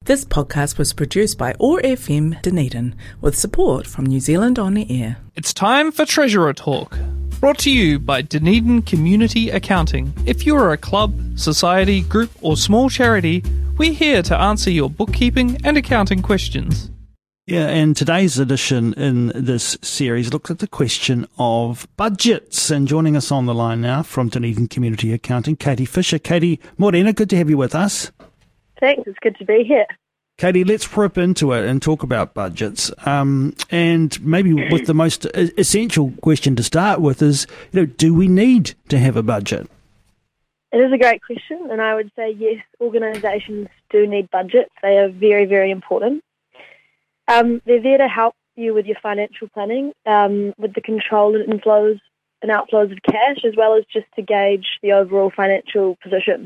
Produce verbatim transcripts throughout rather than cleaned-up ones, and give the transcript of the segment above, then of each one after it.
This podcast was produced by O A R F M Dunedin with support from New Zealand On Air. It's time for Treasurer Talk, brought to you by Dunedin Community Accounting. If you are a club, society, group or small charity, we're here to answer your bookkeeping and accounting questions. Yeah, and today's edition in this series looks at the question of budgets. And joining us on the line now from Dunedin Community Accounting, Katie Fisher. Katie, morena, good to have you with us. Thanks, it's good to be here. Katie, let's rip into it and talk about budgets. Um, and maybe with the most essential question to start with is, you know, do we need to have a budget? It is a great question, and I would say yes, organisations do need budgets. They are very, very important. Um, they're there to help you with your financial planning, um, with the control and inflows and outflows of cash, as well as just to gauge the overall financial position.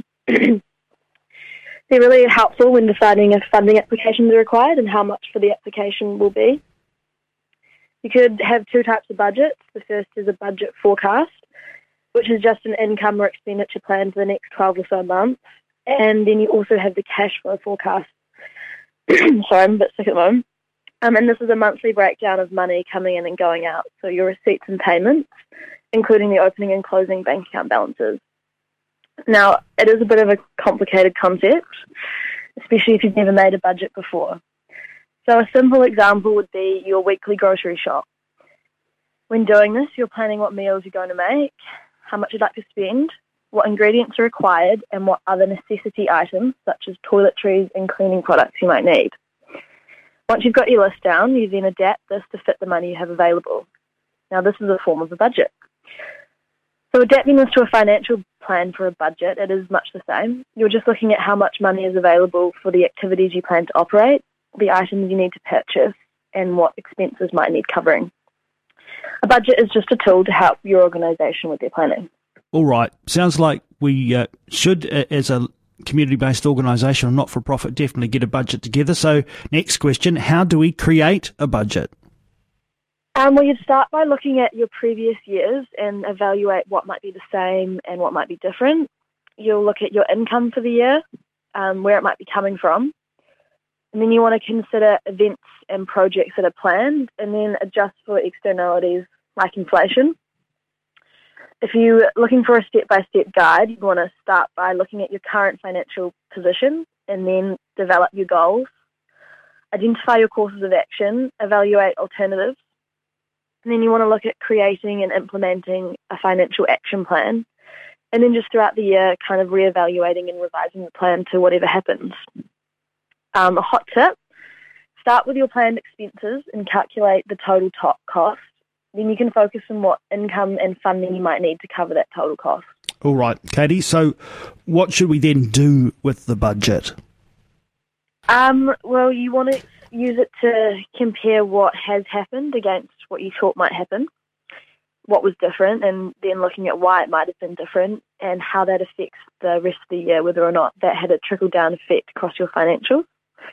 They're really helpful when deciding if funding applications are required and how much for the application will be. You could have two types of budgets. The first is a budget forecast, which is just an income or expenditure plan for the next twelve or so months. And then you also have the cash flow forecast. Sorry, I'm a bit sick at the moment. Um, and this is a monthly breakdown of money coming in and going out, so your receipts and payments, including the opening and closing bank account balances. Now, it is a bit of a complicated concept, especially if you've never made a budget before. So a simple example would be your weekly grocery shop. When doing this, you're planning what meals you're going to make, how much you'd like to spend, what ingredients are required, and what other necessity items, such as toiletries and cleaning products, you might need. Once you've got your list down, you then adapt this to fit the money you have available. Now, this is a form of a budget. So adapting this to a financial plan for a budget, it is much the same. You're just looking at how much money is available for the activities you plan to operate, the items you need to purchase, and what expenses might need covering. A budget is just a tool to help your organisation with their planning. All right. Sounds like we uh, should, uh, as a community-based organisation or not-for-profit, definitely get a budget together. So next question, how do we create a budget? Um, well, you'd start by looking at your previous years and evaluate what might be the same and what might be different. You'll look at your income for the year, um, where it might be coming from. And then you want to consider events and projects that are planned and then adjust for externalities like inflation. If you're looking for a step-by-step guide, you want to start by looking at your current financial position and then develop your goals. Identify your courses of action, evaluate alternatives, and then you want to look at creating and implementing a financial action plan. And then just throughout the year, kind of reevaluating and revising the plan to whatever happens. Um, a hot tip, start with your planned expenses and calculate the total top cost. Then you can focus on what income and funding you might need to cover that total cost. All right, Katie, so what should we then do with the budget? Um, well, you want to use it to compare what has happened against what you thought might happen, what was different, and then looking at why it might have been different and how that affects the rest of the year, whether or not that had a trickle-down effect across your financials.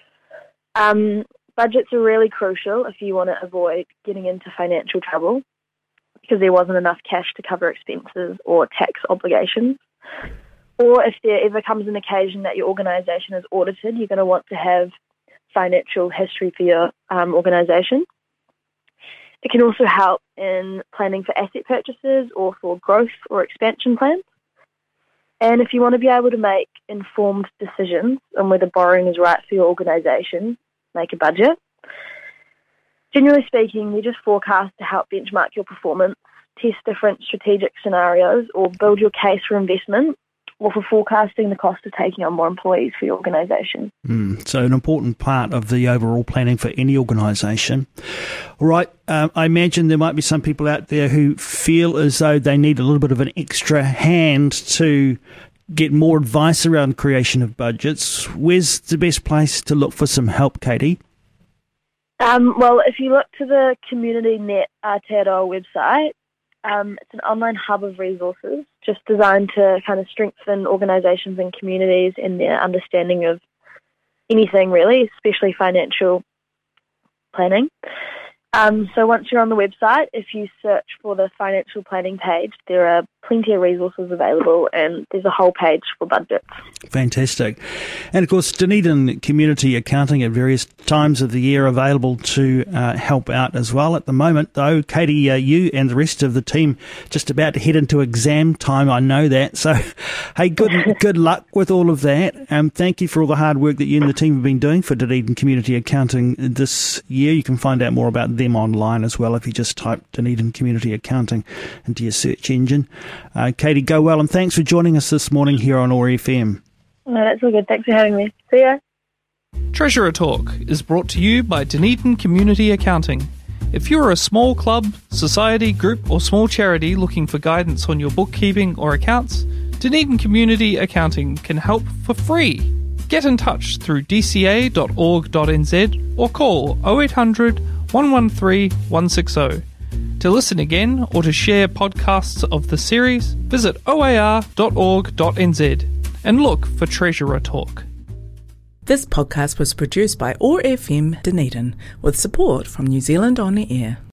Um, budgets are really crucial if you want to avoid getting into financial trouble because there wasn't enough cash to cover expenses or tax obligations. Or if there ever comes an occasion that your organisation is audited, you're going to want to have financial history for your um, organisation. It can also help in planning for asset purchases or for growth or expansion plans. And if you want to be able to make informed decisions on whether borrowing is right for your organisation, make a budget. Generally speaking, we just forecast to help benchmark your performance, test different strategic scenarios, or build your case for investment, or for forecasting the cost of taking on more employees for your organisation. Mm, so an important part of the overall planning for any organisation. All right, um, I imagine there might be some people out there who feel as though they need a little bit of an extra hand to get more advice around creation of budgets. Where's the best place to look for some help, Katie? Um, well, if you look to the Community Net Aotearoa website, Um, it's an online hub of resources just designed to kind of strengthen organisations and communities in their understanding of anything really, especially financial planning. Um, so once you're on the website, if you search for the financial planning page, there are plenty of resources available, and there's a whole page for budgets. Fantastic. And of course, Dunedin Community Accounting at various times of the year available to uh, help out as well. At the moment, though, Katie, uh, you and the rest of the team just about to head into exam time, I know that. So, hey, good good luck with all of that. Um, thank you for all the hard work that you and the team have been doing for Dunedin Community Accounting this year. You can find out more about them online as well if you just type Dunedin Community Accounting into your search engine. Uh, Katie, go well, and thanks for joining us this morning here on O A R F M. No, that's all good. Thanks for having me. See ya. Treasurer Talk is brought to you by Dunedin Community Accounting. If you're a small club, society, group or small charity looking for guidance on your bookkeeping or accounts, Dunedin Community Accounting can help for free. Get in touch through d c a dot org dot n z or call oh eight hundred, one one three, one six oh. To listen again or to share podcasts of the series, visit o a r dot org dot n z and look for Treasurer Talk. This podcast was produced by O A R F M Dunedin with support from New Zealand On the Air.